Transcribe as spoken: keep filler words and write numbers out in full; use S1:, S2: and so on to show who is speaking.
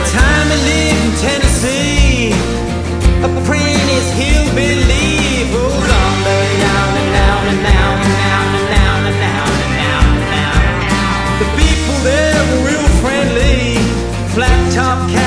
S1: time I lived in Tennessee, apprentice hillbilly. Hold on, down and down and down and down and down and down and down and down. The people there were real friendly, flat top cap.